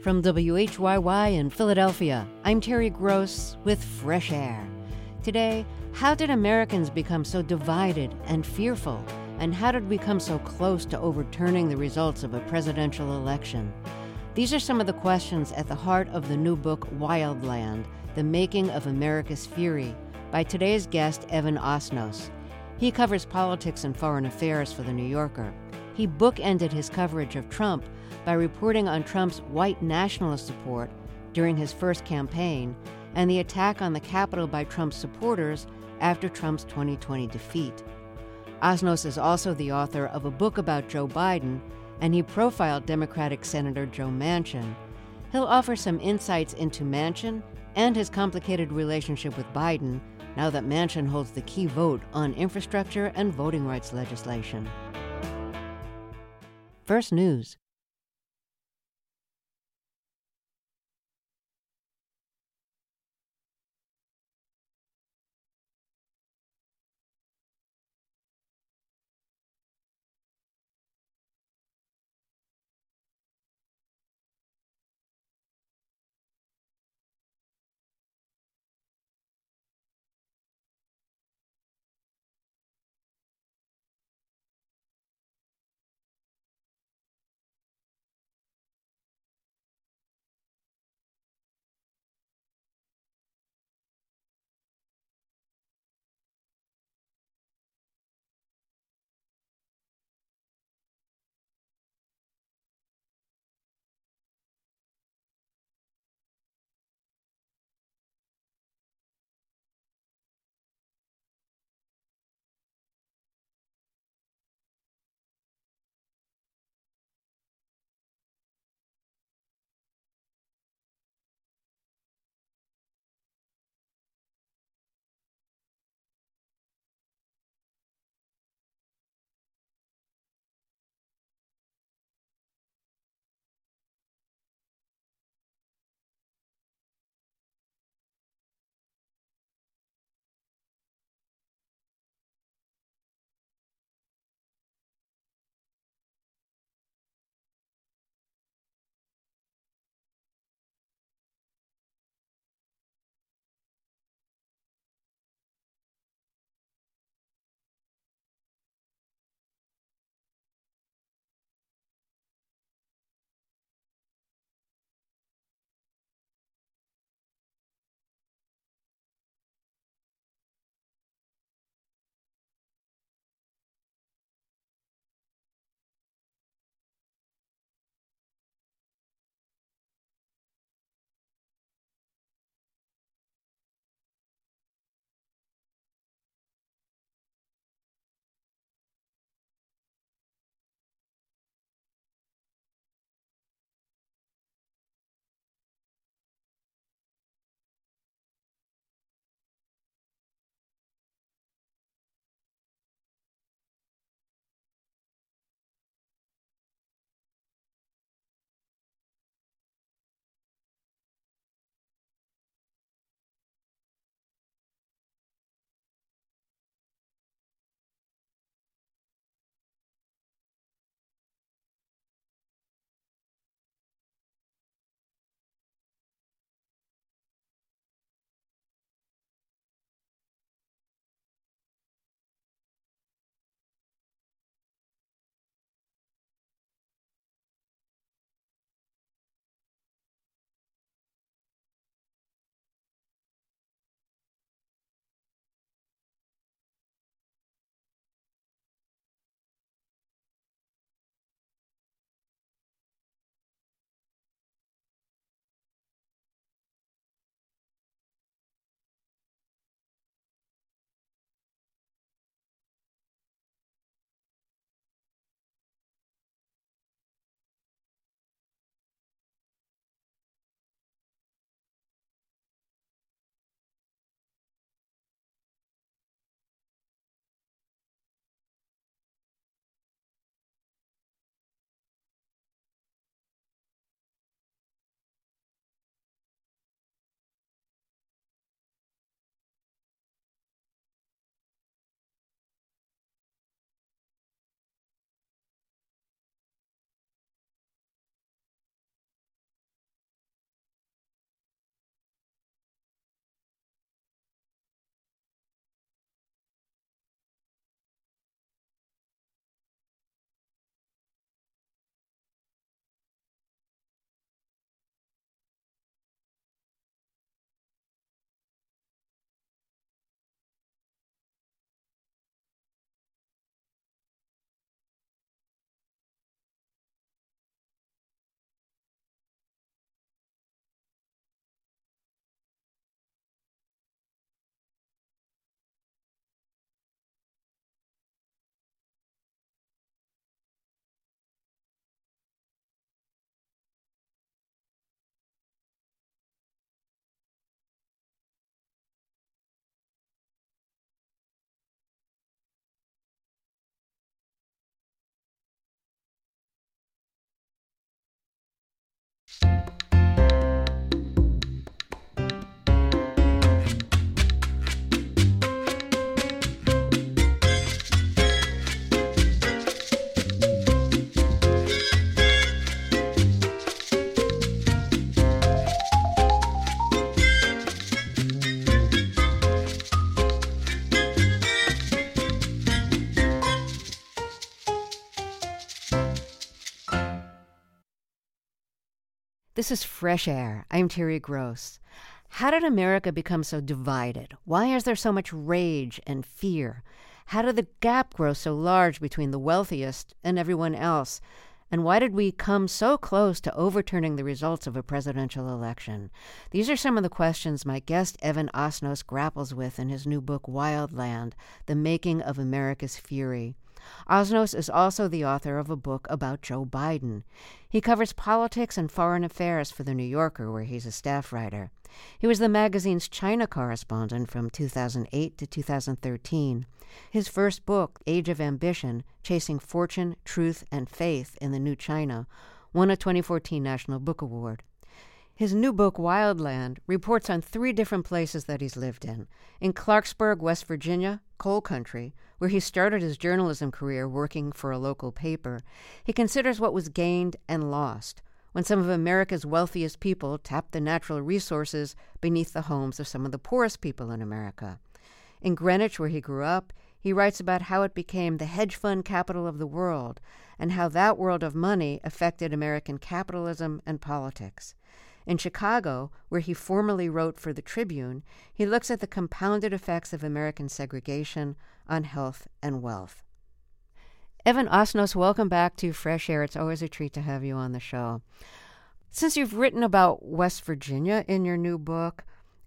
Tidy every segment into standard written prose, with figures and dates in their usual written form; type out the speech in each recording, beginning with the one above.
From WHYY in Philadelphia, I'm Terry Gross with Fresh Air. Today, how did Americans become so divided and fearful? And how did we come so close to overturning the results of a presidential election? These are some of the questions at the heart of the new book, Wildland, The Making of America's Fury, by today's guest, Evan Osnos. He covers politics and foreign affairs for The New Yorker. He bookended his coverage of Trump by reporting on Trump's white nationalist support during his first campaign and the attack on the Capitol by Trump's supporters after Trump's 2020 defeat. Osnos is also the author of a book about Joe Biden, and he profiled Democratic Senator Joe Manchin. He'll offer some insights into Manchin and his complicated relationship with Biden now that Manchin holds the key vote on infrastructure and voting rights legislation. First News. This is Fresh Air. I'm Terry Gross. How did America become so divided? Why is there so much rage and fear? How did the gap grow so large between the wealthiest and everyone else? And why did we come so close to overturning the results of a presidential election? These are some of the questions my guest Evan Osnos grapples with in his new book, Wildland: The Making of America's Fury. Osnos is also the author of a book about Joe Biden. He covers politics and foreign affairs for The New Yorker, where he's a staff writer. He was the magazine's China correspondent from 2008 to 2013. His first book, Age of Ambition: Chasing Fortune, Truth, and Faith in the New China, won a 2014 National Book Award. His new book, Wildland, reports on 3 different places that he's lived in. In Clarksburg, West Virginia, coal country, where he started his journalism career working for a local paper, he considers what was gained and lost when some of America's wealthiest people tapped the natural resources beneath the homes of some of the poorest people in America. In Greenwich, where he grew up, he writes about how it became the hedge fund capital of the world and how that world of money affected American capitalism and politics. In Chicago, where he formerly wrote for the Tribune, he looks at the compounded effects of American segregation on health and wealth. Evan Osnos, welcome back to Fresh Air. It's always a treat to have you on the show. Since you've written about West Virginia in your new book,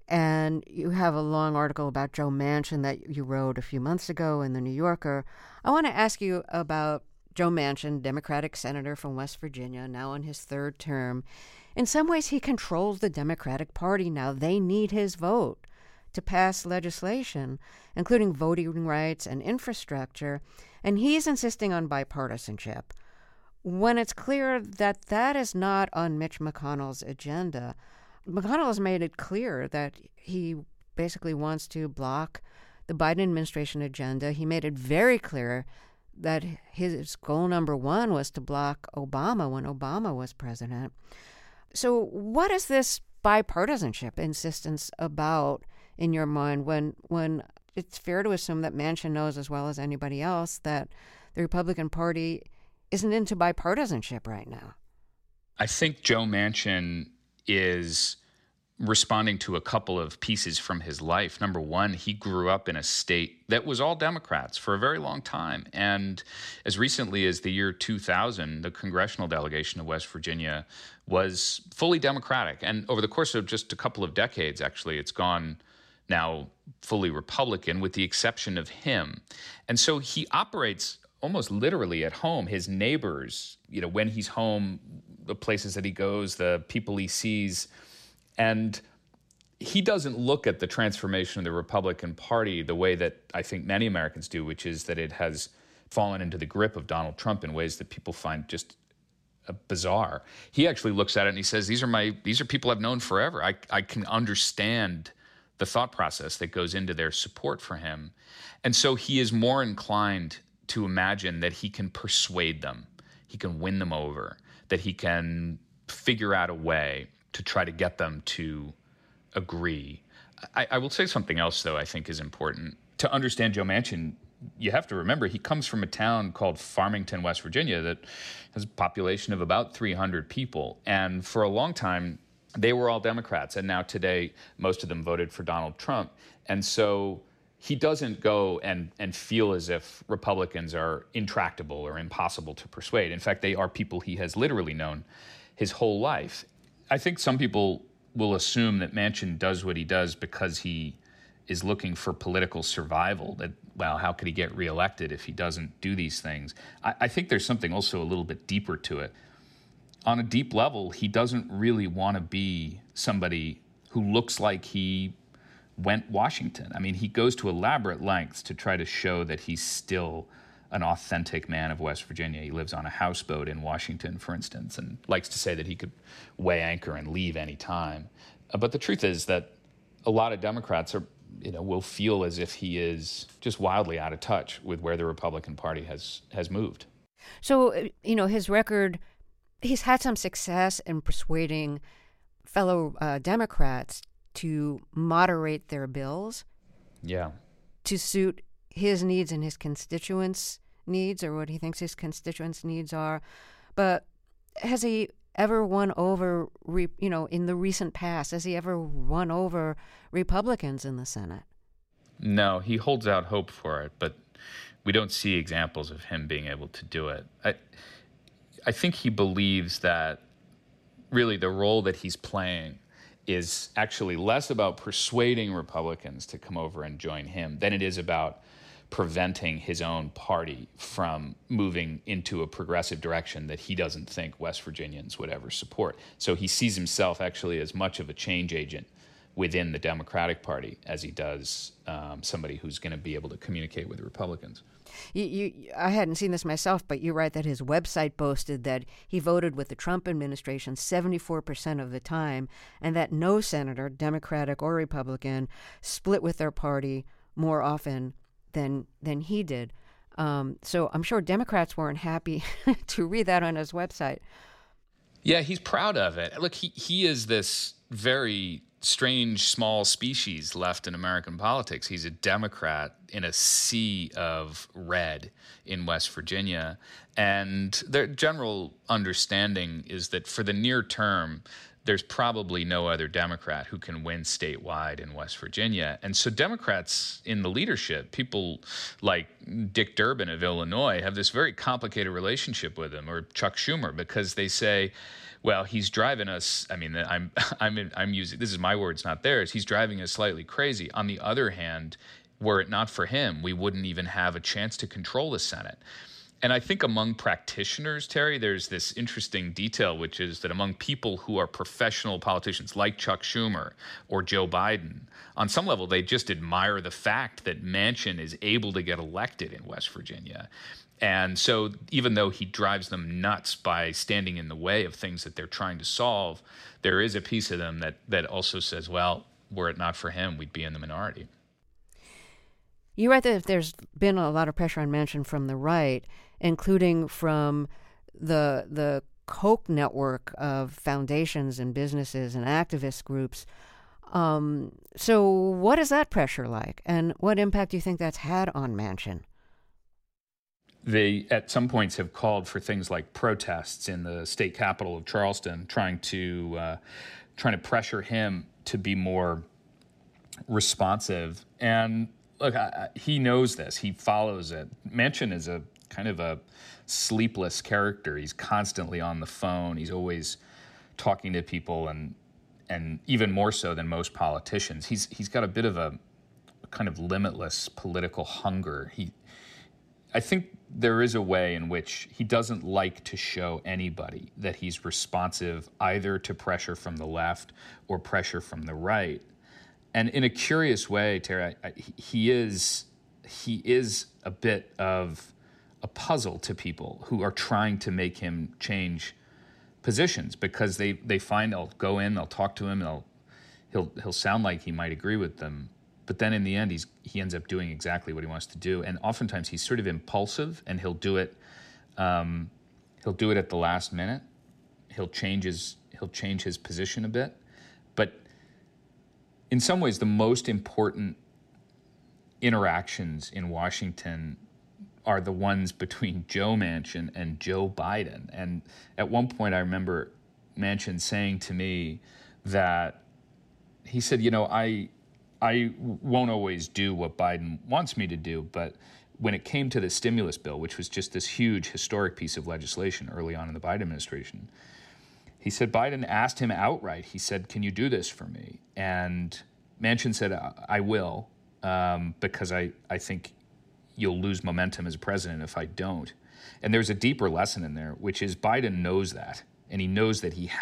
and you have a long article about Joe Manchin that you wrote a few months ago in The New Yorker, I want to ask you about Joe Manchin, Democratic senator from West Virginia, now in his 3rd term. In some ways, he controls the Democratic Party now. They need his vote to pass legislation, including voting rights and infrastructure, and he's insisting on bipartisanship. When it's clear that that is not on Mitch McConnell's agenda, McConnell has made it clear that he basically wants to block the Biden administration agenda. He made it very clear that his goal number 1 was to block Obama when Obama was president. So what is this bipartisanship insistence about in your mind when it's fair to assume that Manchin knows as well as anybody else that the Republican Party isn't into bipartisanship right now? I think Joe Manchin is responding to a couple of pieces from his life. Number one, he grew up in a state that was all Democrats for a very long time. And as recently as the year 2000, the congressional delegation of West Virginia was fully Democratic. And over the course of just a couple of decades, actually, it's gone now fully Republican, with the exception of him. And so he operates almost literally at home. His neighbors, when he's home, the places that he goes, the people he sees. And he doesn't look at the transformation of the Republican Party the way that I think many Americans do, which is that it has fallen into the grip of Donald Trump in ways that people find just bizarre. He actually looks at it and he says, these are people I've known forever. I can understand the thought process that goes into their support for him. And so he is more inclined to imagine that he can persuade them, he can win them over, that he can figure out a way to try to get them to agree. I will say something else, though, I think is important. To understand Joe Manchin, you have to remember he comes from a town called Farmington, West Virginia, that has a population of about 300 people. And for a long time, they were all Democrats. And now today, most of them voted for Donald Trump. And so he doesn't go and feel as if Republicans are intractable or impossible to persuade. In fact, they are people he has literally known his whole life. I think some people will assume that Manchin does what he does because he is looking for political survival, that, well, how could he get reelected if he doesn't do these things? I think there's something also a little bit deeper to it. On a deep level, he doesn't really want to be somebody who looks like he went Washington. I mean, he goes to elaborate lengths to try to show that he's still an authentic man of West Virginia. He lives on a houseboat in Washington, for instance, and likes to say that he could weigh anchor and leave any time. But the truth is that a lot of Democrats will feel as if he is just wildly out of touch with where the Republican Party has moved. So, his record, he's had some success in persuading fellow Democrats to moderate their bills. Yeah. To suit his needs and his constituents' needs, or what he thinks his constituents' needs are. But has he ever won over, in the recent past? Has he ever won over Republicans in the Senate? No, he holds out hope for it, but we don't see examples of him being able to do it. I think he believes that really the role that he's playing is actually less about persuading Republicans to come over and join him than it is about preventing his own party from moving into a progressive direction that he doesn't think West Virginians would ever support. So he sees himself actually as much of a change agent within the Democratic Party as he does somebody who's going to be able to communicate with Republicans. I hadn't seen this myself, but you write that his website boasted that he voted with the Trump administration 74% of the time, and that no senator, Democratic or Republican, split with their party more often than he did. So I'm sure Democrats weren't happy to read that on his website. Yeah, he's proud of it. Look, he is this very strange small species left in American politics. He's a Democrat in a sea of red in West Virginia. And their general understanding is that for the near term, there's probably no other Democrat who can win statewide in West Virginia. And so Democrats in the leadership, people like Dick Durbin of Illinois, have this very complicated relationship with him, or Chuck Schumer, because they say, well, he's driving us. I mean, I'm using, this is my words, not theirs. He's driving us slightly crazy. On the other hand, were it not for him, we wouldn't even have a chance to control the Senate. And I think among practitioners, Terry, there's this interesting detail, which is that among people who are professional politicians like Chuck Schumer or Joe Biden, on some level, they just admire the fact that Manchin is able to get elected in West Virginia. And so even though he drives them nuts by standing in the way of things that they're trying to solve, there is a piece of them that also says, well, were it not for him, we'd be in the minority. You write that there's been a lot of pressure on Manchin from the right, including from the Koch network of foundations and businesses and activist groups. So what is that pressure like, and what impact do you think that's had on Manchin? They, at some points, have called for things like protests in the state capital of Charleston, trying to pressure him to be more responsive. And look, he knows this. He follows it. Manchin is a kind of a sleepless character. He's constantly on the phone. He's always talking to people, and even more so than most politicians. He's got a bit of a kind of limitless political hunger. I think there is a way in which he doesn't like to show anybody that he's responsive either to pressure from the left or pressure from the right. And in a curious way, Terry, he is a bit of a puzzle to people who are trying to make him change positions, because they find they'll go in, they'll talk to him, he'll sound like he might agree with them. But then in the end, he ends up doing exactly what he wants to do. And oftentimes he's sort of impulsive, and he'll do it at the last minute. He'll change his position a bit. But in some ways, the most important interactions in Washington are the ones between Joe Manchin and Joe Biden. And at one point, I remember Manchin saying to me that he said, I won't always do what Biden wants me to do, but when it came to the stimulus bill, which was just this huge historic piece of legislation early on in the Biden administration, he said Biden asked him outright. He said, "Can you do this for me?" And Manchin said, "I will, because I think you'll lose momentum as president if I don't." And there's a deeper lesson in there, which is Biden knows that, and he knows that he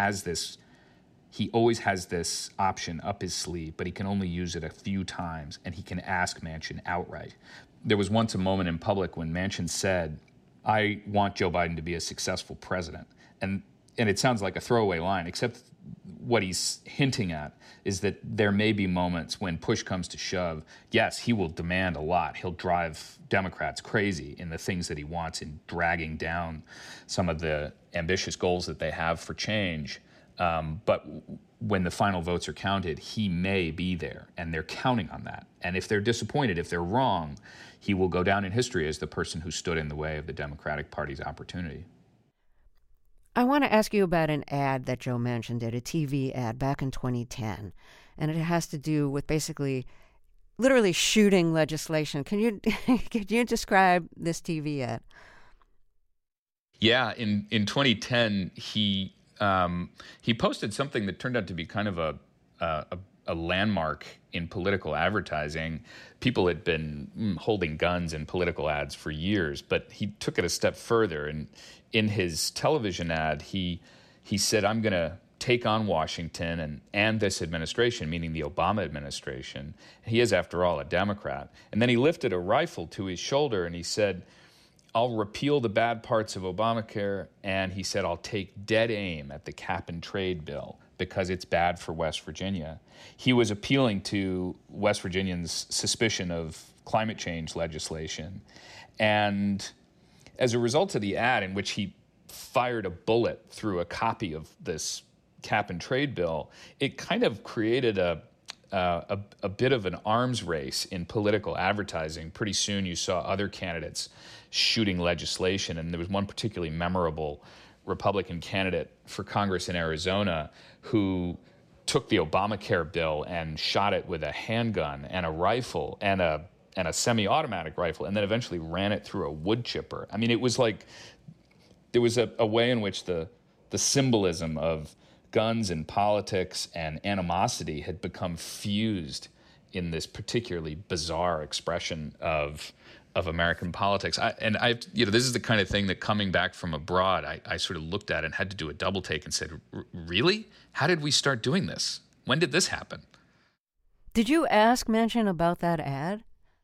always has this option up his sleeve, but he can only use it a few times, and he can ask Manchin outright. There was once a moment in public when Manchin said, "I want Joe Biden to be a successful president." And it sounds like a throwaway line, except what he's hinting at is that there may be moments when push comes to shove. Yes, he will demand a lot. He'll drive Democrats crazy in the things that he wants, in dragging down some of the ambitious goals that they have for change. But when the final votes are counted, he may be there, and they're counting on that. And if they're disappointed, if they're wrong, he will go down in history as the person who stood in the way of the Democratic Party's opportunity. I want to ask you about an ad that Joe Manchin did, a TV ad back in 2010. And it has to do with basically literally shooting legislation. Could you describe this TV ad? Yeah, in 2010, he posted something that turned out to be kind of a landmark in political advertising. People had been holding guns in political ads for years, but he took it a step further. And in his television ad, he said, "I'm going to take on Washington and this administration," meaning the Obama administration. He is, after all, a Democrat. And then he lifted a rifle to his shoulder and he said, "I'll repeal the bad parts of Obamacare," and he said, "I'll take dead aim at the cap and trade bill because it's bad for West Virginia." He was appealing to West Virginians' suspicion of climate change legislation. And as a result of the ad, in which he fired a bullet through a copy of this cap and trade bill, it kind of created a bit of an arms race in political advertising. Pretty soon you saw other candidates shooting legislation, and there was one particularly memorable Republican candidate for Congress in Arizona who took the Obamacare bill and shot it with a handgun and a rifle and a semi-automatic rifle, and then eventually ran it through a wood chipper. I mean, it was like there was a way in which the symbolism of guns and politics and animosity had become fused in this particularly bizarre expression of American politics. This is the kind of thing that, coming back from abroad, I sort of looked at and had to do a double take and said, really? How did we start doing this? When did this happen? Did you ask Manchin about that ad?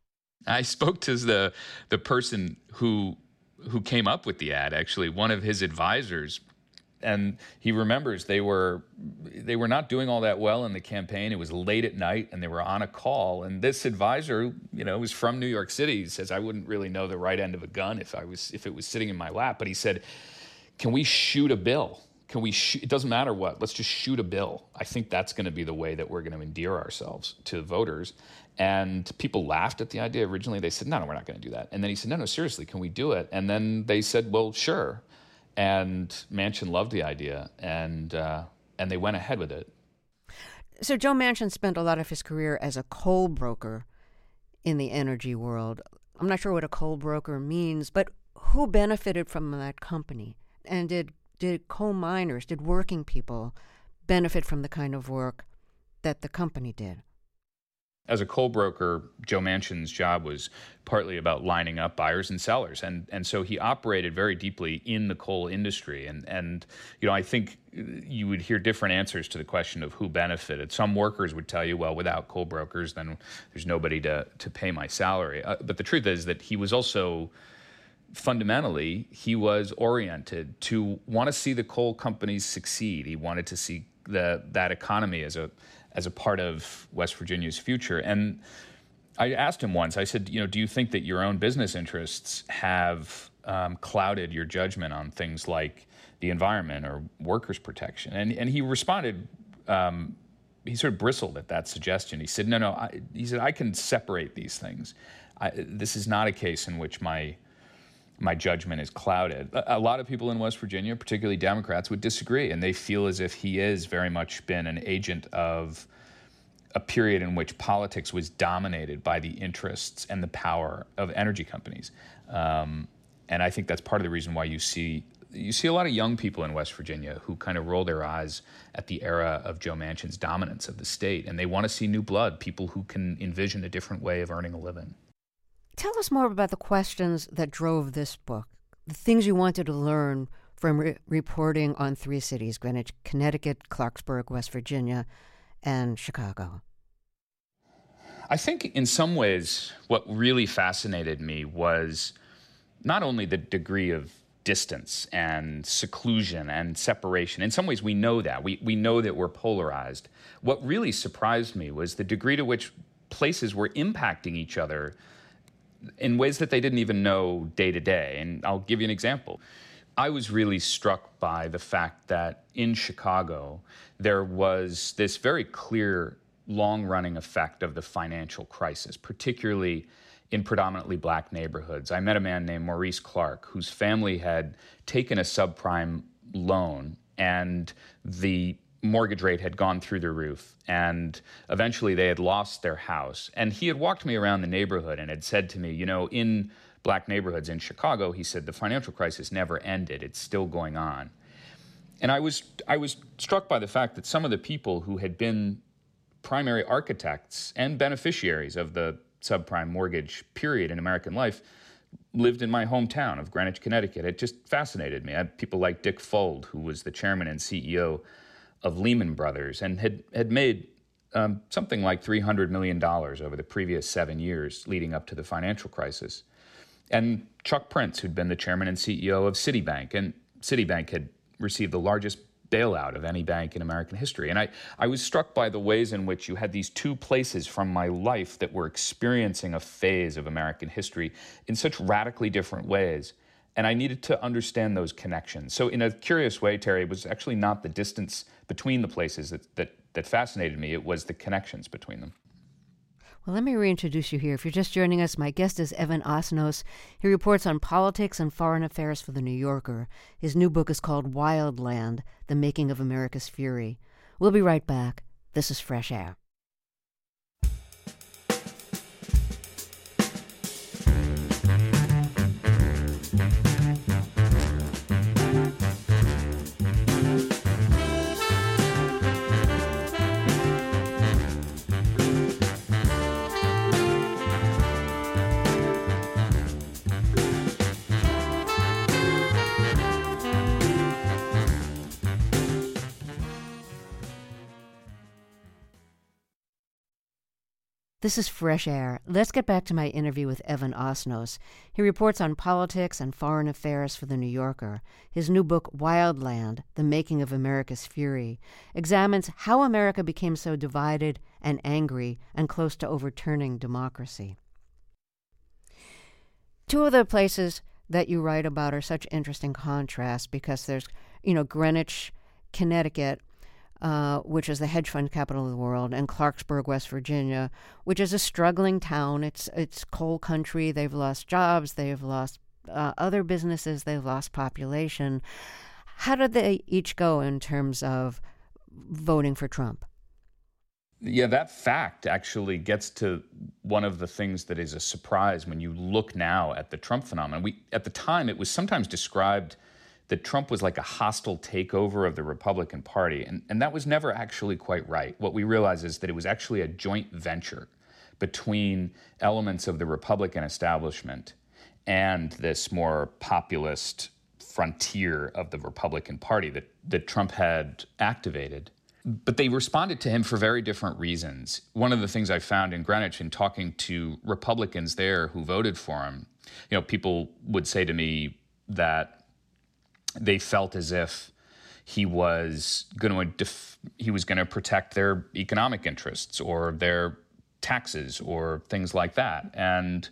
I spoke to the person who came up with the ad, actually, one of his advisors. And he remembers they were not doing all that well in the campaign. It was late at night, and they were on a call. And this advisor, was from New York City. He says, "I wouldn't really know the right end of a gun if it was sitting in my lap." But he said, "Can we shoot a bill? Can we shoot? It doesn't matter what. Let's just shoot a bill. I think that's going to be the way that we're going to endear ourselves to voters." And people laughed at the idea. Originally, they said, no, we're not going to do that. And then he said, no, seriously, can we do it? And then they said, well, sure. And Manchin loved the idea, and they went ahead with it. So Joe Manchin spent a lot of his career as a coal broker in the energy world. I'm not sure what a coal broker means, but who benefited from that company? And did coal miners, did working people benefit from the kind of work that the company did? As a coal broker, Joe Manchin's job was partly about lining up buyers and sellers. And so he operated very deeply in the coal industry. And I think you would hear different answers to the question of who benefited. Some workers would tell you, well, without coal brokers, then there's nobody to pay my salary. But the truth is that he was also, fundamentally, he was oriented to want to see the coal companies succeed. He wanted to see that economy as a part of West Virginia's future. And I asked him once, I said, do you think that your own business interests have clouded your judgment on things like the environment or workers' protection? And he responded, he sort of bristled at that suggestion. He said, no, he said, I can separate these things. This is not a case in which my judgment is clouded. A lot of people in West Virginia, particularly Democrats, would disagree, and they feel as if he is very much been an agent of a period in which politics was dominated by the interests and the power of energy companies. And I think that's part of the reason why you see a lot of young people in West Virginia who kind of roll their eyes at the era of Joe Manchin's dominance of the state, and they want to see new blood, people who can envision a different way of earning a living. Tell us more about the questions that drove this book, the things you wanted to learn from reporting on three cities, Greenwich, Connecticut, Clarksburg, West Virginia, and Chicago. I think in some ways what really fascinated me was not only the degree of distance and seclusion and separation. In some ways we know that. We know that we're polarized. What really surprised me was the degree to which places were impacting each other in ways that they didn't even know day to day. And I'll give you an example. I was really struck by the fact that in Chicago, there was this very clear long-running effect of the financial crisis, particularly in predominantly black neighborhoods. I met a man named Maurice Clark, whose family had taken a subprime loan, and the mortgage rate had gone through the roof, and eventually they had lost their house. And he had walked me around the neighborhood and had said to me, in black neighborhoods in Chicago, he said, the financial crisis never ended. It's still going on. And I was struck by the fact that some of the people who had been primary architects and beneficiaries of the subprime mortgage period in American life lived in my hometown of Greenwich, Connecticut. It just fascinated me. I had people like Dick Fuld, who was the chairman and CEO of Lehman Brothers and had made something like $300 million over the previous 7 years leading up to the financial crisis. And Chuck Prince, who'd been the chairman and CEO of Citibank, and Citibank had received the largest bailout of any bank in American history. And I was struck by the ways in which you had these two places from my life that were experiencing a phase of American history in such radically different ways. And I needed to understand those connections. So in a curious way, Terry, it was actually not the distance between the places that fascinated me. It was the connections between them. Well, let me reintroduce you here. If you're just joining us, my guest is Evan Osnos. He reports on politics and foreign affairs for The New Yorker. His new book is called Wildland: The Making of America's Fury. We'll be right back. This is Fresh Air. This is Fresh Air. Let's get back to my interview with Evan Osnos. He reports on politics and foreign affairs for The New Yorker. His new book, Wildland: The Making of America's Fury, examines how America became so divided and angry and close to overturning democracy. Two of the places that you write about are such interesting contrasts because there's, Greenwich, Connecticut, which is the hedge fund capital of the world, and Clarksburg, West Virginia, which is a struggling town. It's coal country. They've lost jobs. They've lost other businesses. They've lost population. How did they each go in terms of voting for Trump? Yeah, that fact actually gets to one of the things that is a surprise when you look now at the Trump phenomenon. At the time, it was sometimes described that Trump was like a hostile takeover of the Republican Party, and that was never actually quite right. What we realize is that it was actually a joint venture between elements of the Republican establishment and this more populist frontier of the Republican Party that Trump had activated. But they responded to him for very different reasons. One of the things I found in Greenwich in talking to Republicans there who voted for him, people would say to me that they felt as if he was going to protect their economic interests or their taxes or things like that. And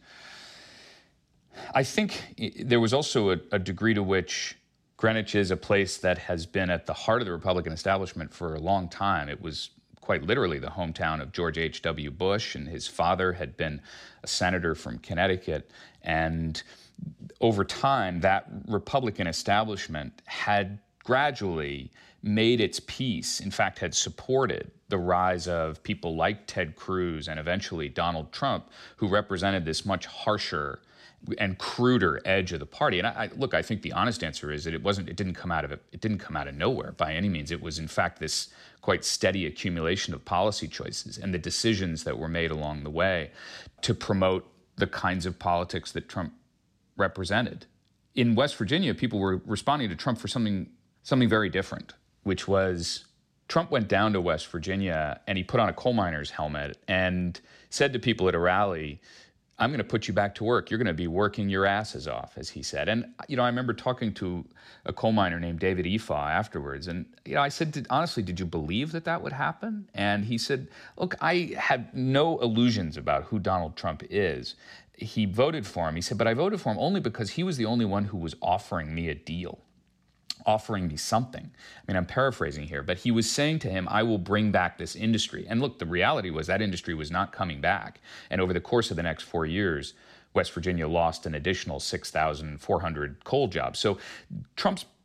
I think there was also a degree to which Greenwich is a place that has been at the heart of the Republican establishment for a long time. It was quite literally the hometown of George H.W. Bush, and his father had been a senator from Connecticut. And over time, that Republican establishment had gradually made its peace, in fact, had supported the rise of people like Ted Cruz and eventually Donald Trump, who represented this much harsher and cruder edge of the party. And I think the honest answer is that it didn't come out of nowhere by any means. It was, in fact, this quite steady accumulation of policy choices and the decisions that were made along the way to promote the kinds of politics that Trump represented. In West Virginia, people were responding to Trump for something very different, which was Trump went down to West Virginia and he put on a coal miner's helmet and said to people at a rally, "I'm going to put you back to work. You're going to be working your asses off," as he said. And, I remember talking to a coal miner named David Efaw afterwards. And, I said, honestly, did you believe that would happen? And he said, look, I had no illusions about who Donald Trump is. He voted for him. He said, but I voted for him only because he was the only one who was offering me a deal, offering me something. I mean, I'm paraphrasing here, but he was saying to him, I will bring back this industry. And look, the reality was that industry was not coming back. And over the course of the next 4 years, West Virginia lost an additional 6,400 coal jobs. So Trump's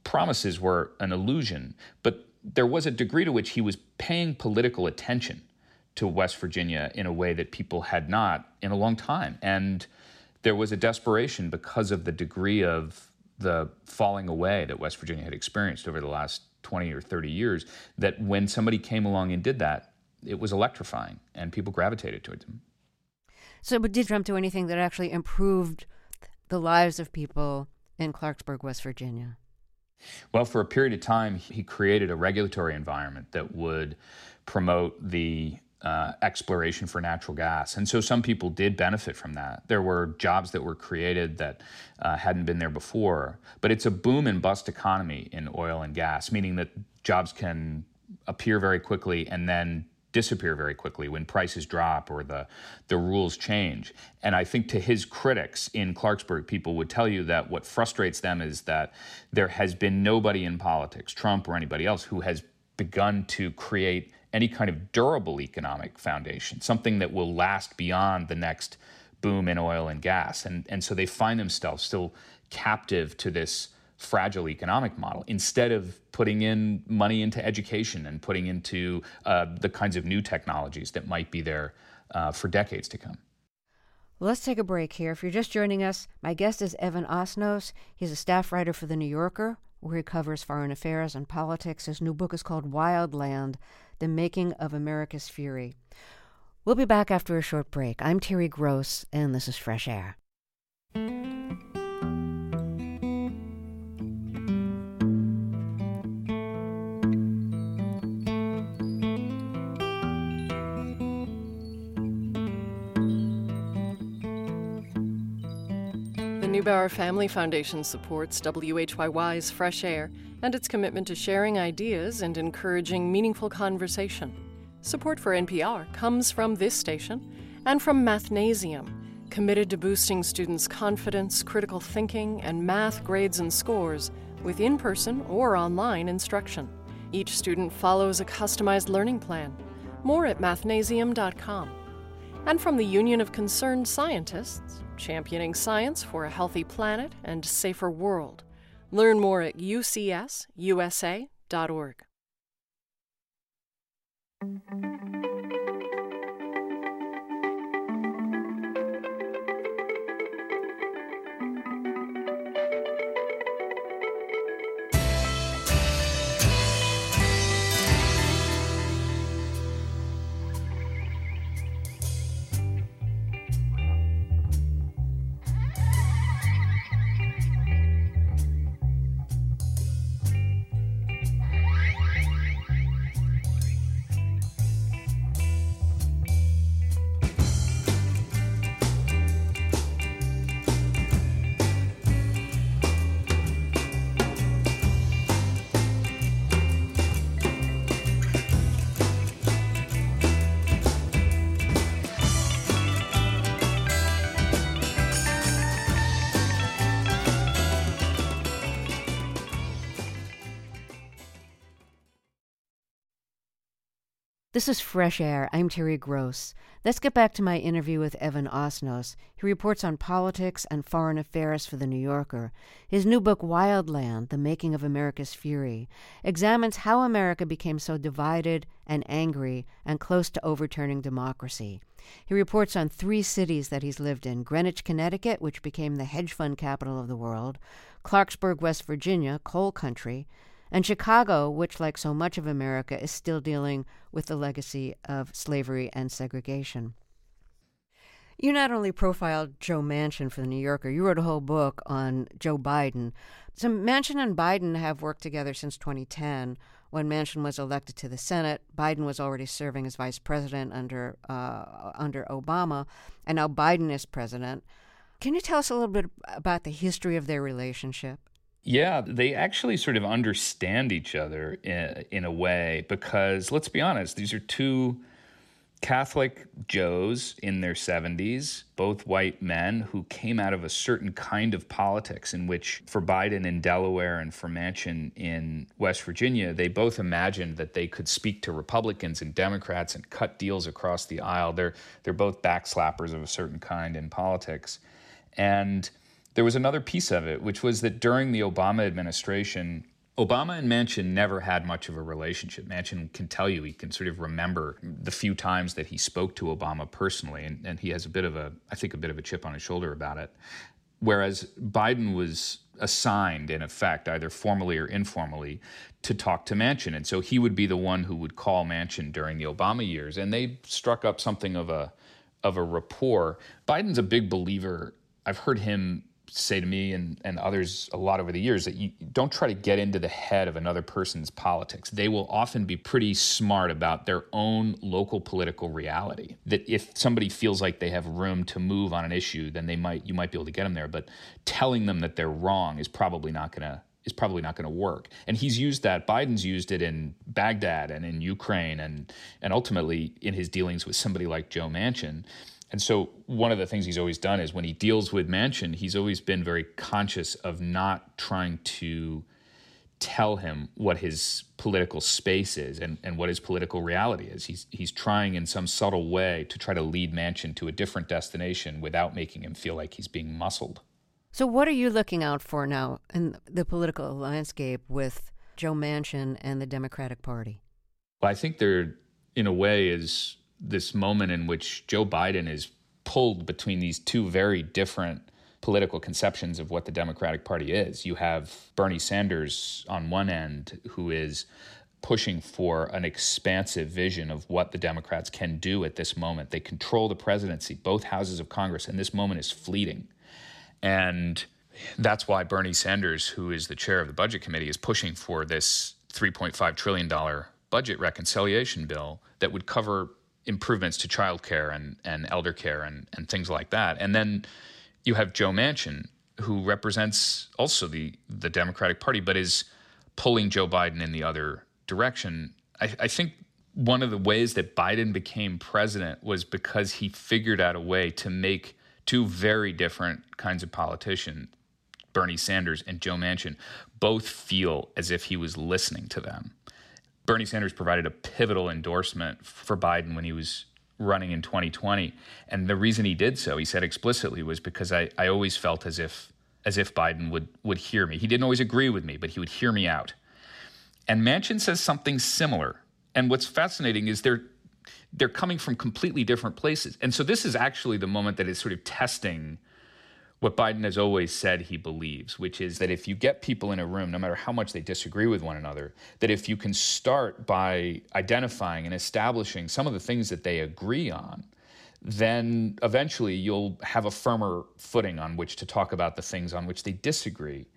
promises were an illusion, but there was a degree to which he was paying political attention to West Virginia in a way that people had not in a long time. And there was a desperation because of the degree of the falling away that West Virginia had experienced over the last 20 or 30 years, that when somebody came along and did that, it was electrifying and people gravitated towards him. So but did Trump do anything that actually improved the lives of people in Clarksburg, West Virginia? Well, for a period of time, he created a regulatory environment that would promote the exploration for natural gas. And so some people did benefit from that. There were jobs that were created that hadn't been there before. But it's a boom and bust economy in oil and gas, meaning that jobs can appear very quickly and then disappear very quickly when prices drop or the rules change. And I think to his critics in Clarksburg, people would tell you that what frustrates them is that there has been nobody in politics, Trump or anybody else, who has begun to create any kind of durable economic foundation, something that will last beyond the next boom in oil and gas. And so they find themselves still captive to this fragile economic model instead of putting in money into education and putting into the kinds of new technologies that might be there for decades to come. Well, let's take a break here. If you're just joining us, my guest is Evan Osnos. He's a staff writer for The New Yorker, where he covers foreign affairs and politics. His new book is called Wildland: The Making of America's Fury. We'll be back after a short break. I'm Terry Gross, and this is Fresh Air. The Neubauer Family Foundation supports WHYY's Fresh Air and its commitment to sharing ideas and encouraging meaningful conversation. Support for NPR comes from this station and from Mathnasium, committed to boosting students' confidence, critical thinking, and math grades and scores with in-person or online instruction. Each student follows a customized learning plan. More at mathnasium.com. And from the Union of Concerned Scientists, championing science for a healthy planet and safer world. Learn more at ucsusa.org. This is Fresh Air. I'm Terry Gross. Let's get back to my interview with Evan Osnos. He reports on politics and foreign affairs for The New Yorker. His new book, Wildland: The Making of America's Fury, examines how America became so divided and angry and close to overturning democracy. He reports on 3 cities that he's lived in: Greenwich, Connecticut, which became the hedge fund capital of the world; Clarksburg, West Virginia, coal country; and Chicago, which, like so much of America, is still dealing with the legacy of slavery and segregation. You not only profiled Joe Manchin for The New Yorker, you wrote a whole book on Joe Biden. So Manchin and Biden have worked together since 2010. When Manchin was elected to the Senate, Biden was already serving as vice president under Obama, and now Biden is president. Can you tell us a little bit about the history of their relationship? Yeah, they actually sort of understand each other in a way because, let's be honest, these are 2 Catholic Joes in their 70s, both white men who came out of a certain kind of politics in which, for Biden in Delaware and for Manchin in West Virginia, they both imagined that they could speak to Republicans and Democrats and cut deals across the aisle. They're both backslappers of a certain kind in politics. And there was another piece of it, which was that during the Obama administration, Obama and Manchin never had much of a relationship. Manchin can tell you, he can sort of remember the few times that he spoke to Obama personally, and he has a bit of a chip on his shoulder about it. Whereas Biden was assigned, in effect, either formally or informally, to talk to Manchin. And so he would be the one who would call Manchin during the Obama years. And they struck up something of a rapport. Biden's a big believer. I've heard him say to me and others a lot over the years that you don't try to get into the head of another person's politics. They will often be pretty smart about their own local political reality. That if somebody feels like they have room to move on an issue, then you might be able to get them there. But telling them that they're wrong is probably not going to work. And he's used that. Biden's used it in Baghdad and in Ukraine and ultimately in his dealings with somebody like Joe Manchin. And so one of the things he's always done is when he deals with Manchin, he's always been very conscious of not trying to tell him what his political space is and what his political reality is. He's trying in some subtle way to try to lead Manchin to a different destination without making him feel like he's being muscled. So what are you looking out for now in the political landscape with Joe Manchin and the Democratic Party? Well, I think there, in a way, is this moment in which Joe Biden is pulled between these two very different political conceptions of what the Democratic Party is. You have Bernie Sanders on one end, who is pushing for an expansive vision of what the Democrats can do at this moment. They control the presidency, both houses of Congress, and this moment is fleeting. And that's why Bernie Sanders, who is the chair of the Budget Committee, is pushing for this $3.5 trillion budget reconciliation bill that would cover improvements to child care and elder care and things like that. And then you have Joe Manchin, who represents also the Democratic Party, but is pulling Joe Biden in the other direction. I think one of the ways that Biden became president was because he figured out a way to make two very different kinds of politicians, Bernie Sanders and Joe Manchin, both feel as if he was listening to them. Bernie Sanders provided a pivotal endorsement for Biden when he was running in 2020. And the reason he did so, he said explicitly, was because I always felt as if Biden would hear me. He didn't always agree with me, but he would hear me out. And Manchin says something similar. And what's fascinating is they're coming from completely different places. And so this is actually the moment that is sort of testing what Biden has always said he believes, which is that if you get people in a room, no matter how much they disagree with one another, that if you can start by identifying and establishing some of the things that they agree on, then eventually you'll have a firmer footing on which to talk about the things on which they disagree.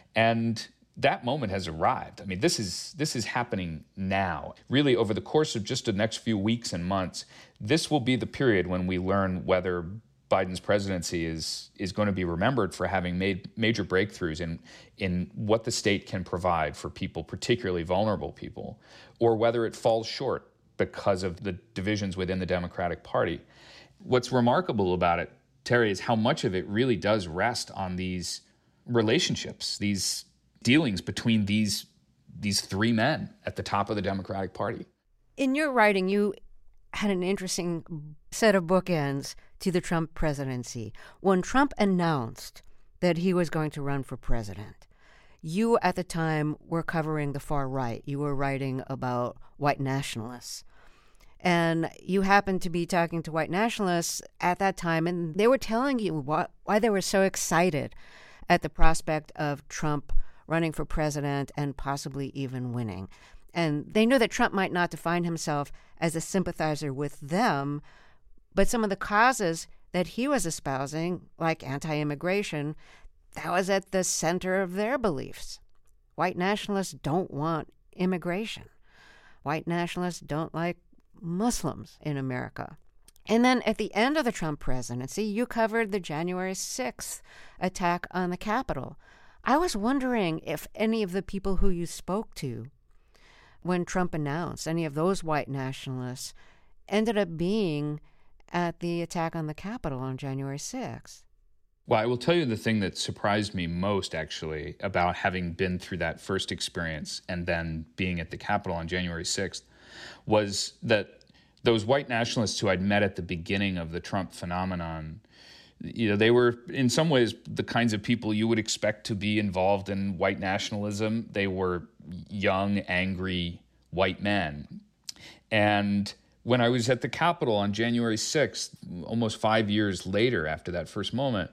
And that moment has arrived. I mean, this is happening now. Really, over the course of just the next few weeks and months, this will be the period when we learn whether Biden's presidency is going to be remembered for having made major breakthroughs in what the state can provide for people, particularly vulnerable people, or whether it falls short because of the divisions within the Democratic Party. What's remarkable about it, Terry, is how much of it really does rest on these relationships, these dealings between these three men at the top of the Democratic Party. In your writing, you had an interesting set of bookends to the Trump presidency. When Trump announced that he was going to run for president, you at the time were covering the far right. You were writing about white nationalists. And you happened to be talking to white nationalists at that time, and they were telling you why they were so excited at the prospect of Trump running for president and possibly even winning. And they knew that Trump might not define himself as a sympathizer with them, but some of the causes that he was espousing, like anti-immigration, that was at the center of their beliefs. White nationalists don't want immigration. White nationalists don't like Muslims in America. And then at the end of the Trump presidency, you covered the January 6th attack on the Capitol. I was wondering if any of the people who you spoke to when Trump announced, any of those white nationalists, ended up being at the attack on the Capitol on January 6th. Well, I will tell you the thing that surprised me most, actually, about having been through that first experience and then being at the Capitol on January 6th, was that those white nationalists who I'd met at the beginning of the Trump phenomenon, They were in some ways the kinds of people you would expect to be involved in white nationalism. They were young, angry white men. And when I was at the Capitol on January 6th, almost 5 years later after that first moment,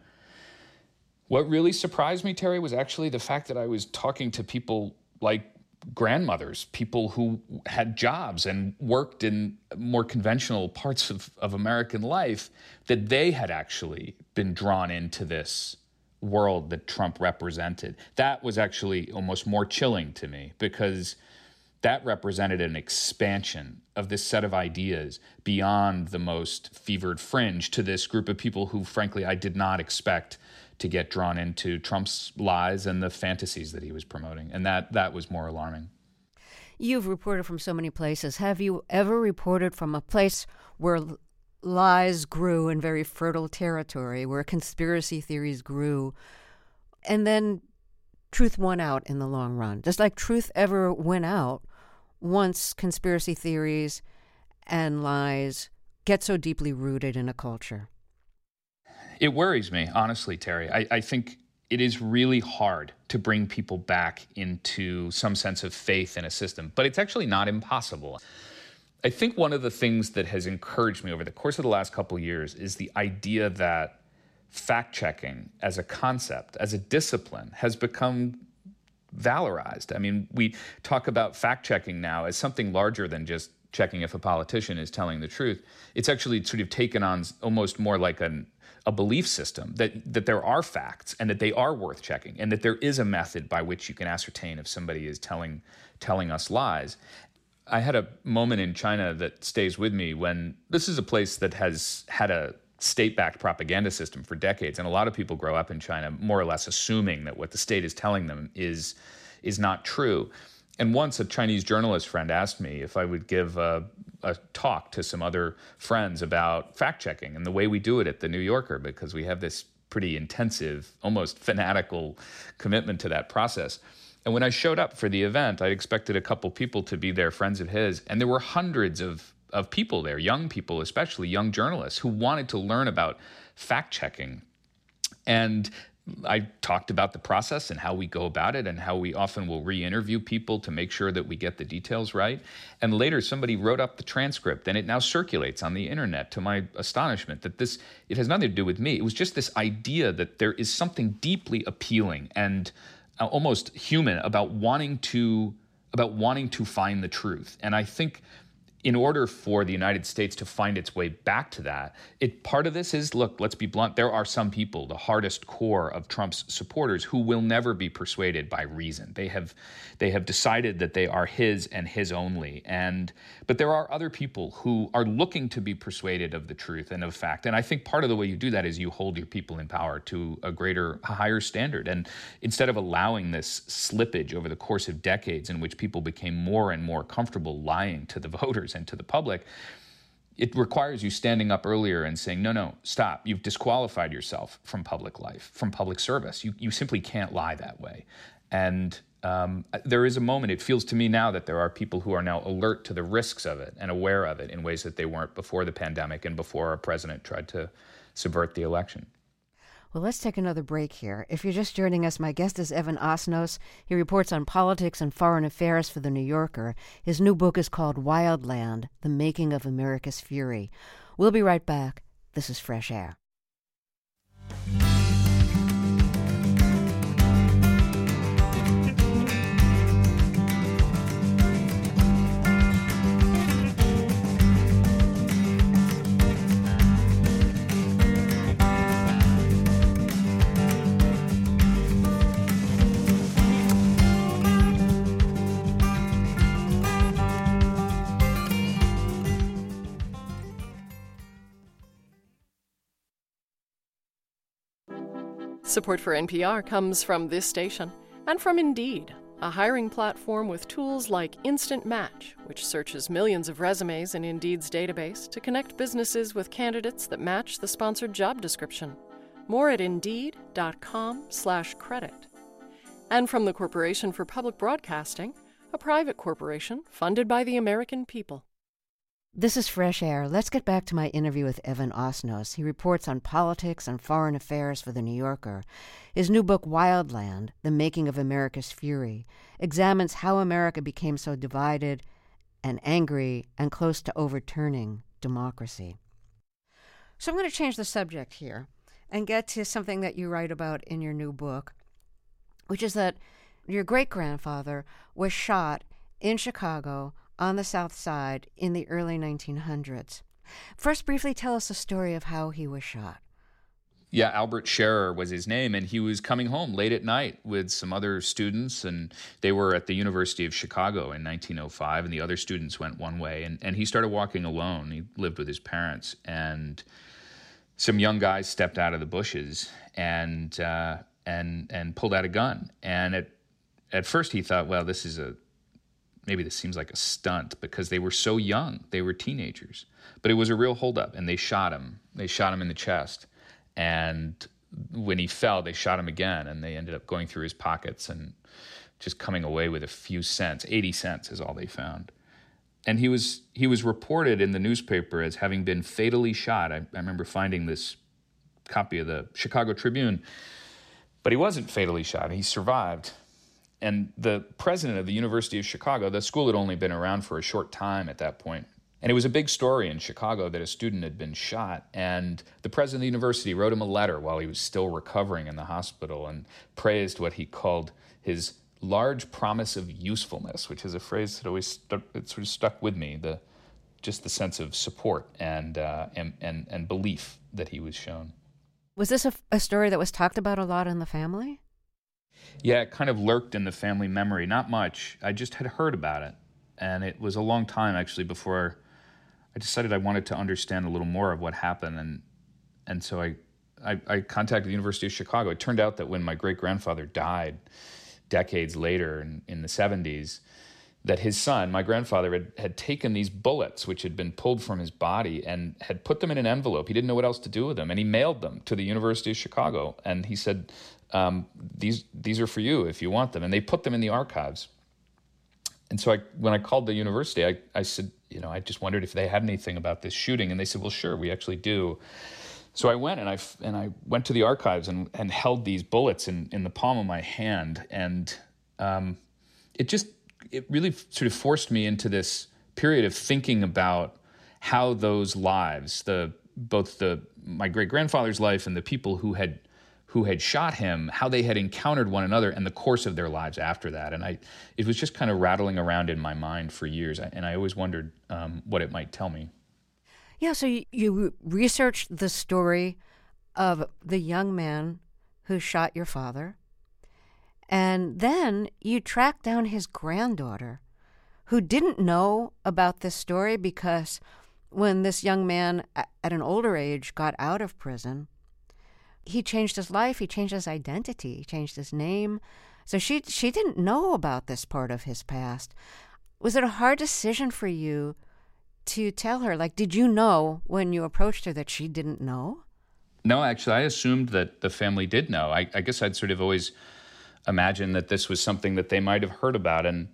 what really surprised me, Terry, was actually the fact that I was talking to people like grandmothers, people who had jobs and worked in more conventional parts of American life, that they had actually been drawn into this world that Trump represented. That was actually almost more chilling to me, because that represented an expansion of this set of ideas beyond the most fevered fringe to this group of people who, frankly, I did not expect to get drawn into Trump's lies and the fantasies that he was promoting. And that was more alarming. You've reported from so many places. Have you ever reported from a place where lies grew in very fertile territory, where conspiracy theories grew, and then truth won out in the long run? Just like truth ever went out once conspiracy theories and lies get so deeply rooted in a culture. It worries me, honestly, Terry. I think it is really hard to bring people back into some sense of faith in a system, but it's actually not impossible. I think one of the things that has encouraged me over the course of the last couple of years is the idea that fact-checking as a concept, as a discipline, has become valorized. I mean, we talk about fact-checking now as something larger than just checking if a politician is telling the truth. It's actually sort of taken on almost more like a belief system that there are facts and that they are worth checking, and that there is a method by which you can ascertain if somebody is telling us lies. I had a moment in China that stays with me when this is a place that has had a state-backed propaganda system for decades, and a lot of people grow up in China more or less assuming that what the state is telling them is not true. And once a Chinese journalist friend asked me if I would give a talk to some other friends about fact-checking and the way we do it at The New Yorker, because we have this pretty intensive, almost fanatical commitment to that process. And when I showed up for the event, I expected a couple people to be there, friends of his, and there were hundreds of people there, young people, especially young journalists, who wanted to learn about fact-checking. And I talked about the process and how we go about it and how we often will re-interview people to make sure that we get the details right. And later somebody wrote up the transcript, and it now circulates on the internet, to my astonishment, that it has nothing to do with me. It was just this idea that there is something deeply appealing and almost human about wanting to find the truth. And I think in order for the United States to find its way back to that, part of this is, look, let's be blunt, there are some people, the hardest core of Trump's supporters, who will never be persuaded by reason. They have decided that they are his and his only. But there are other people who are looking to be persuaded of the truth and of fact. And I think part of the way you do that is you hold your people in power to a higher standard. And instead of allowing this slippage over the course of decades in which people became more and more comfortable lying to the voters and to the public, it requires you standing up earlier and saying, no, stop. You've disqualified yourself from public life, from public service. You simply can't lie that way. And there is a moment, it feels to me now, that there are people who are now alert to the risks of it and aware of it in ways that they weren't before the pandemic and before our president tried to subvert the election. Well, let's take another break here. If you're just joining us, my guest is Evan Osnos. He reports on politics and foreign affairs for The New Yorker. His new book is called Wildland: The Making of America's Fury. We'll be right back. This is Fresh Air. Support for NPR comes from this station and from Indeed, a hiring platform with tools like Instant Match, which searches millions of resumes in Indeed's database to connect businesses with candidates that match the sponsored job description. More at Indeed.com/credit. And from the Corporation for Public Broadcasting, a private corporation funded by the American people. This is Fresh Air. Let's get back to my interview with Evan Osnos. He reports on politics and foreign affairs for The New Yorker. His new book, Wildland, The Making of America's Fury, examines how America became so divided and angry and close to overturning democracy. So I'm going to change the subject here and get to something that you write about in your new book, which is that your great-grandfather was shot in Chicago on the South Side in the early 1900s. First, briefly tell us the story of how he was shot. Yeah, Albert Scherer was his name, and he was coming home late at night with some other students, and they were at the University of Chicago in 1905, and the other students went one way, and he started walking alone. He lived with his parents, and some young guys stepped out of the bushes and pulled out a gun. And at first he thought, well, maybe this seems like a stunt because they were so young. They were teenagers. But it was a real holdup, and they shot him. They shot him in the chest. And when he fell, they shot him again, and they ended up going through his pockets and just coming away with a few cents. 80 cents is all they found. And he was reported in the newspaper as having been fatally shot. I remember finding this copy of the Chicago Tribune. But he wasn't fatally shot. He survived. And the president of the University of Chicago, the school had only been around for a short time at that point, and it was a big story in Chicago that a student had been shot, and the president of the university wrote him a letter while he was still recovering in the hospital and praised what he called his large promise of usefulness, which is a phrase that always sort of stuck with me, just the sense of support and belief that he was shown. Was this a story that was talked about a lot in the family? Yeah, it kind of lurked in the family memory. Not much. I just had heard about it. And it was a long time, actually, before I decided I wanted to understand a little more of what happened. And so I contacted the University of Chicago. It turned out that when my great-grandfather died decades later in the 70s, that his son, my grandfather, had taken these bullets, which had been pulled from his body, and had put them in an envelope. He didn't know what else to do with them. And he mailed them to the University of Chicago. And he said, these are for you if you want them. And they put them in the archives. And so when I called the university, I said, I just wondered if they had anything about this shooting. And they said, well, sure, we actually do. So I went and I went to the archives and held these bullets in the palm of my hand. And it really sort of forced me into this period of thinking about how those lives, both my great-grandfather's life and the people who had shot him, how they had encountered one another and the course of their lives after that. And it was just kind of rattling around in my mind for years, and I always wondered what it might tell me. Yeah, so you researched the story of the young man who shot your father, and then you tracked down his granddaughter, who didn't know about this story because when this young man at an older age got out of prison, he changed his life, he changed his identity, he changed his name. So she didn't know about this part of his past. Was it a hard decision for you to tell her? Like, did you know when you approached her that she didn't know? No, actually, I assumed that the family did know. I guess I'd sort of always imagined that this was something that they might have heard about. And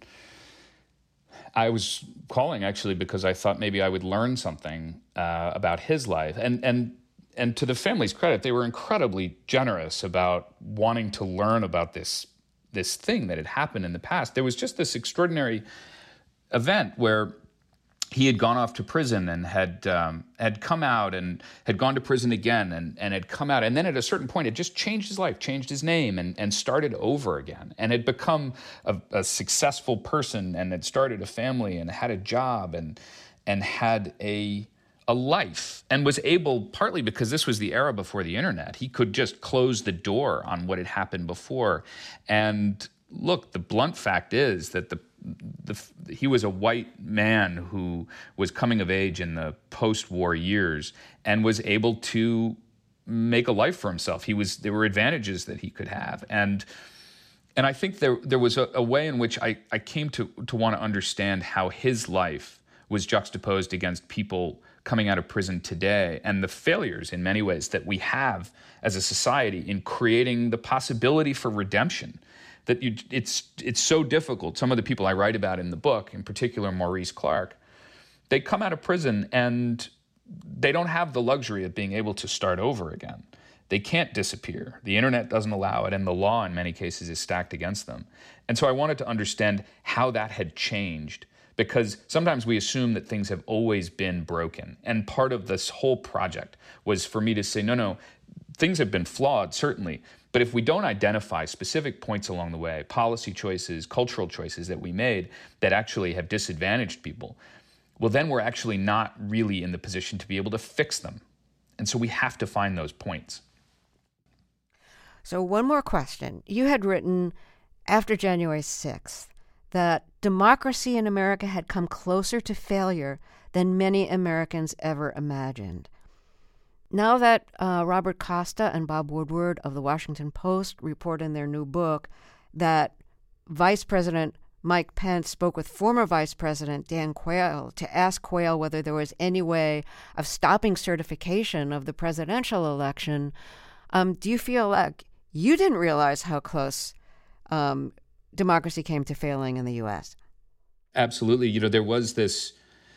I was calling, actually, because I thought maybe I would learn something about his life. And to the family's credit, they were incredibly generous about wanting to learn about this thing that had happened in the past. There was just this extraordinary event where he had gone off to prison and had come out and had gone to prison again and had come out. And then at a certain point, it just changed his life, changed his name, and started over again, and had become a successful person and had started a family and had a job and had a life, and was able, partly because this was the era before the internet, he could just close the door on what had happened before. And look, the blunt fact is that he was a white man who was coming of age in the post-war years and was able to make a life for himself. There were advantages that he could have. And I think there was a way in which I came to want to understand how his life was juxtaposed against people coming out of prison today, and the failures in many ways that we have as a society in creating the possibility for redemption. That it's so difficult. Some of the people I write about in the book, in particular Maurice Clark, they come out of prison and they don't have the luxury of being able to start over again. They can't disappear. The internet doesn't allow it, and the law in many cases is stacked against them. And so I wanted to understand how that had changed, because sometimes we assume that things have always been broken. And part of this whole project was for me to say, no, things have been flawed, certainly. But if we don't identify specific points along the way, policy choices, cultural choices that we made that actually have disadvantaged people, well, then we're actually not really in the position to be able to fix them. And so we have to find those points. So one more question. You had written after January 6th that democracy in America had come closer to failure than many Americans ever imagined. Now that Robert Costa and Bob Woodward of the Washington Post report in their new book that Vice President Mike Pence spoke with former Vice President Dan Quayle to ask Quayle whether there was any way of stopping certification of the presidential election, do you feel like you didn't realize how close democracy came to failing in the U.S.? Absolutely. There was this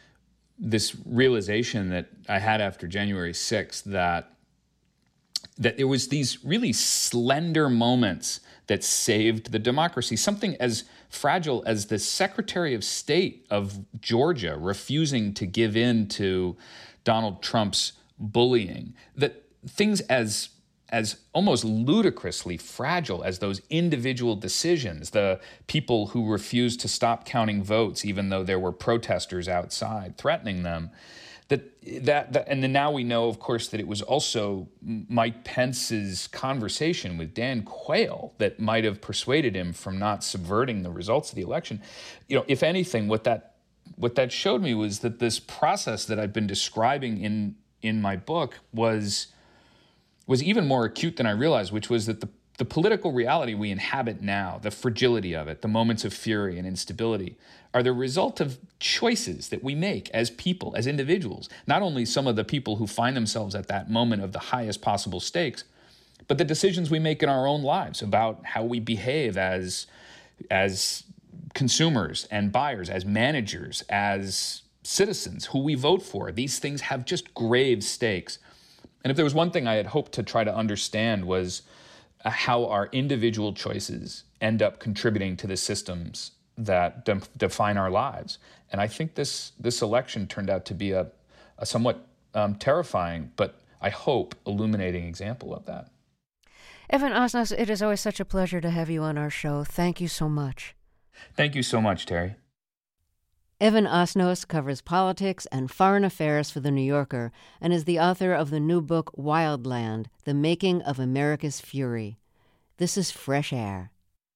realization that I had after January 6th that there was these really slender moments that saved the democracy. Something as fragile as the Secretary of State of Georgia refusing to give in to Donald Trump's bullying. That things as almost ludicrously fragile as those individual decisions, the people who refused to stop counting votes even though there were protesters outside threatening them, and then now we know, of course, that it was also Mike Pence's conversation with Dan Quayle that might have persuaded him from not subverting the results of the election. If anything, what that showed me was that this process that I've been describing in my book was even more acute than I realized, which was that the political reality we inhabit now, the fragility of it, the moments of fury and instability, are the result of choices that we make as people, as individuals. Not only some of the people who find themselves at that moment of the highest possible stakes, but the decisions we make in our own lives about how we behave as consumers and buyers, as managers, as citizens, who we vote for. These things have just grave stakes. And if there was one thing I had hoped to try to understand was how our individual choices end up contributing to the systems that define our lives. And I think this election turned out to be a somewhat terrifying, but I hope illuminating example of that. Evan Osnos, it is always such a pleasure to have you on our show. Thank you so much. Thank you so much, Terry. Evan Osnos covers politics and foreign affairs for The New Yorker and is the author of the new book Wildland, The Making of America's Fury. This is Fresh Air.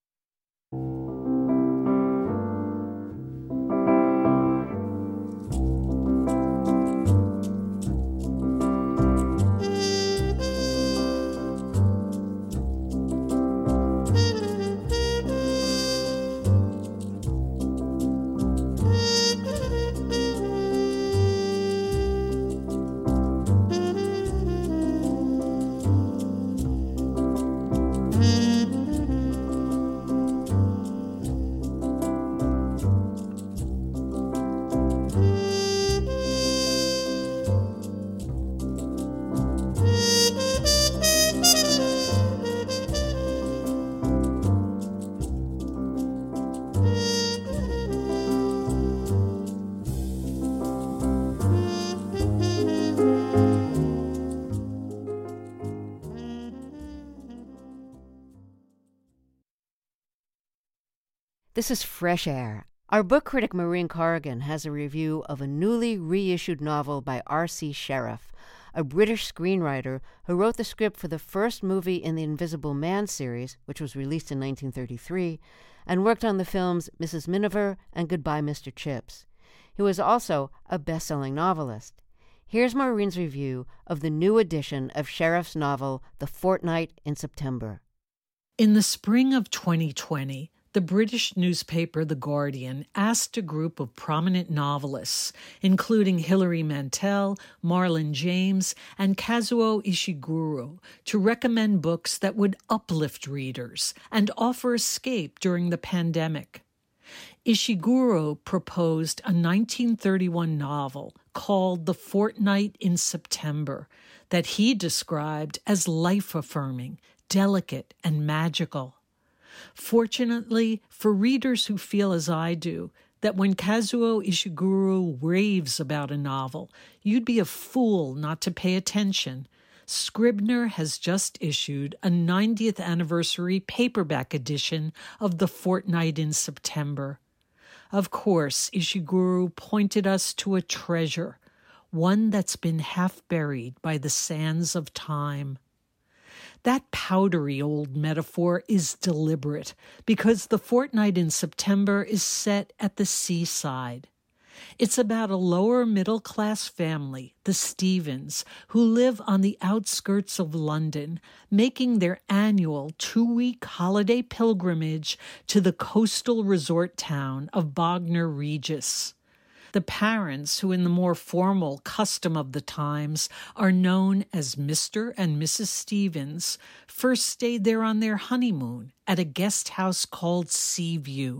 This is Fresh Air. Our book critic Maureen Corrigan has a review of a newly reissued novel by R.C. Sherriff, a British screenwriter who wrote the script for the first movie in the Invisible Man series, which was released in 1933, and worked on the films Mrs. Miniver and Goodbye, Mr. Chips. He was also a best-selling novelist. Here's Maureen's review of the new edition of Sherriff's novel, The Fortnight in September. In the spring of 2020, the British newspaper The Guardian asked a group of prominent novelists, including Hilary Mantel, Marlon James, and Kazuo Ishiguro, to recommend books that would uplift readers and offer escape during the pandemic. Ishiguro proposed a 1931 novel called The Fortnight in September that he described as life-affirming, delicate, and magical. Fortunately, for readers who feel as I do, that when Kazuo Ishiguro raves about a novel, you'd be a fool not to pay attention. Scribner has just issued a 90th anniversary paperback edition of The Fortnight in September. Of course, Ishiguro pointed us to a treasure, one that's been half buried by the sands of time. That powdery old metaphor is deliberate because The Fortnight in September is set at the seaside. It's about a lower-middle-class family, the Stevens, who live on the outskirts of London, making their annual 2-week holiday pilgrimage to the coastal resort town of Bognor Regis. The parents, who in the more formal custom of the times are known as Mr. and Mrs. Stevens, first stayed there on their honeymoon at a guest house called Seaview.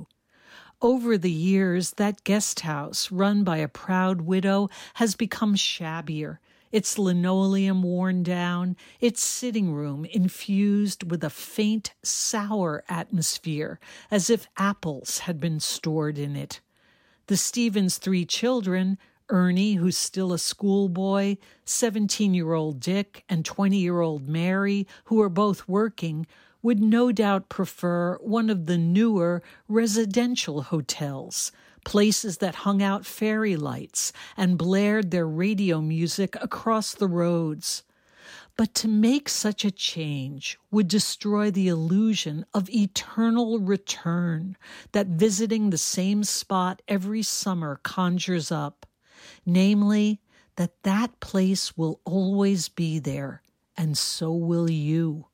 Over the years, that guest house, run by a proud widow, has become shabbier, its linoleum worn down, its sitting room infused with a faint, sour atmosphere, as if apples had been stored in it. The Stevens' 3 children, Ernie, who's still a schoolboy, 17-year-old Dick, and 20-year-old Mary, who are both working, would no doubt prefer one of the newer residential hotels, places that hung out fairy lights and blared their radio music across the roads. But to make such a change would destroy the illusion of eternal return that visiting the same spot every summer conjures up, namely, that place will always be there, and so will you.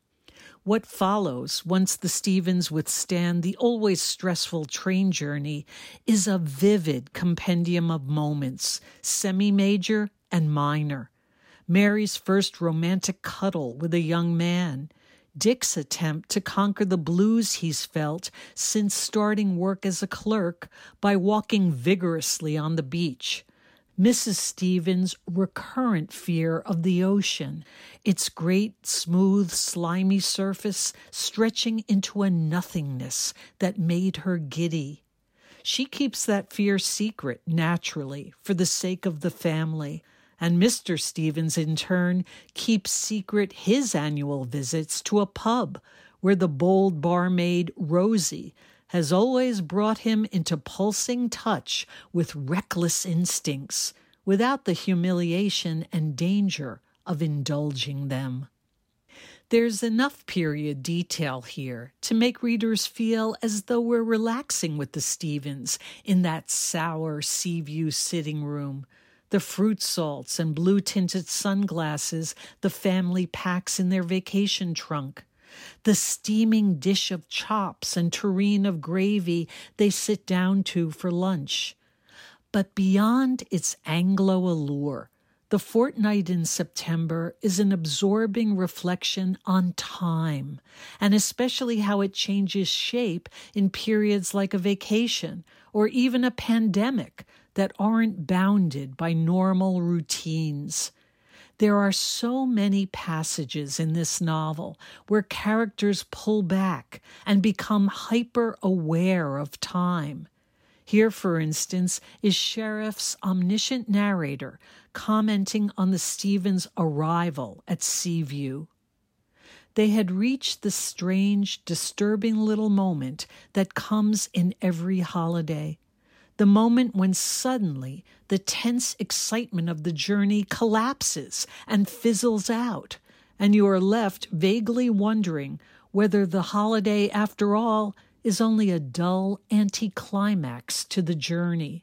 What follows once the Stevens withstand the always stressful train journey is a vivid compendium of moments, semi-major and minor. Mary's first romantic cuddle with a young man, Dick's attempt to conquer the blues he's felt since starting work as a clerk by walking vigorously on the beach, Mrs. Stevens' recurrent fear of the ocean, its great, smooth, slimy surface stretching into a nothingness that made her giddy. She keeps that fear secret, naturally, for the sake of the family, and Mr. Stevens, in turn, keeps secret his annual visits to a pub where the bold barmaid, Rosie, has always brought him into pulsing touch with reckless instincts, without the humiliation and danger of indulging them. There's enough period detail here to make readers feel as though we're relaxing with the Stevens in that sour Seaview sitting room, the fruit salts and blue-tinted sunglasses the family packs in their vacation trunk, the steaming dish of chops and tureen of gravy they sit down to for lunch. But beyond its Anglo allure, The Fortnight in September is an absorbing reflection on time, and especially how it changes shape in periods like a vacation or even a pandemic that aren't bounded by normal routines. There are so many passages in this novel where characters pull back and become hyper-aware of time. Here, for instance, is Sheriff's omniscient narrator commenting on the Stevens' arrival at Seaview. They had reached the strange, disturbing little moment that comes in every holiday. The moment when suddenly the tense excitement of the journey collapses and fizzles out, and you are left vaguely wondering whether the holiday, after all, is only a dull anticlimax to the journey.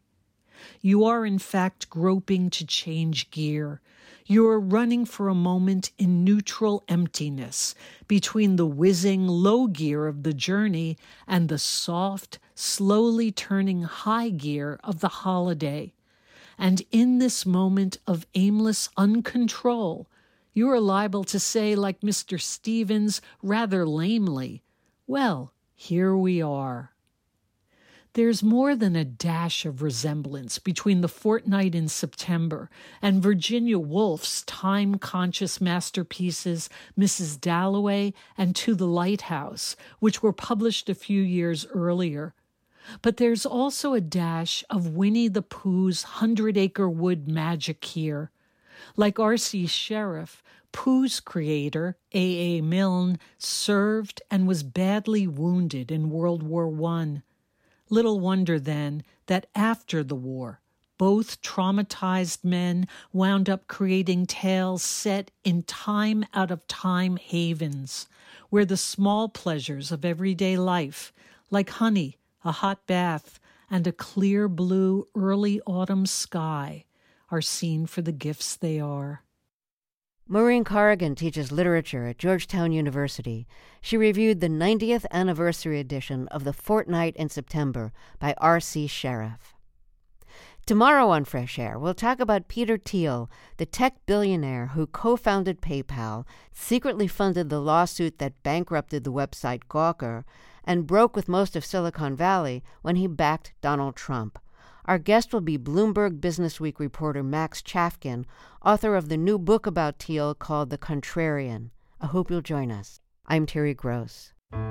You are, in fact, groping to change gear. You are running for a moment in neutral emptiness between the whizzing low gear of the journey and the soft, slowly turning high gear of the holiday. And in this moment of aimless uncontrol, you are liable to say, like Mr. Stevens rather lamely, "Well, here we are." There's more than a dash of resemblance between The Fortnight in September and Virginia Woolf's time-conscious masterpieces Mrs. Dalloway and To the Lighthouse, which were published a few years earlier. But there's also a dash of Winnie the Pooh's 100-Acre Wood magic here. Like R.C. Sheriff, Pooh's creator, A.A. Milne, served and was badly wounded in World War I. Little wonder, then, that after the war, both traumatized men wound up creating tales set in time-out-of-time havens, where the small pleasures of everyday life, like honey, a hot bath, and a clear blue early autumn sky, are seen for the gifts they are. Maureen Corrigan teaches literature at Georgetown University. She reviewed the 90th anniversary edition of The Fortnight in September by R.C. Sheriff. Tomorrow on Fresh Air, we'll talk about Peter Thiel, the tech billionaire who co-founded PayPal, secretly funded the lawsuit that bankrupted the website Gawker, and broke with most of Silicon Valley when he backed Donald Trump. Our guest will be Bloomberg Businessweek reporter Max Chafkin, author of the new book about Thiel called The Contrarian. I hope you'll join us. I'm Terry Gross.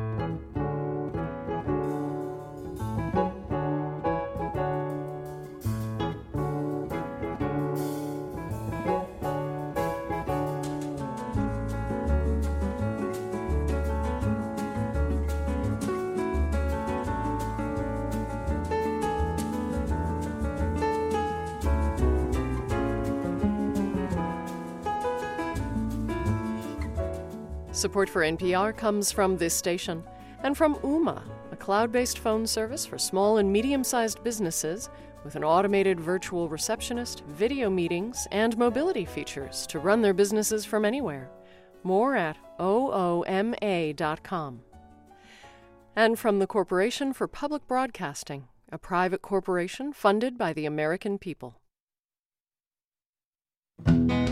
Support for NPR comes from this station and from Ooma, a cloud-based phone service for small and medium-sized businesses with an automated virtual receptionist, video meetings, and mobility features to run their businesses from anywhere. More at ooma.com. And from the Corporation for Public Broadcasting, a private corporation funded by the American people.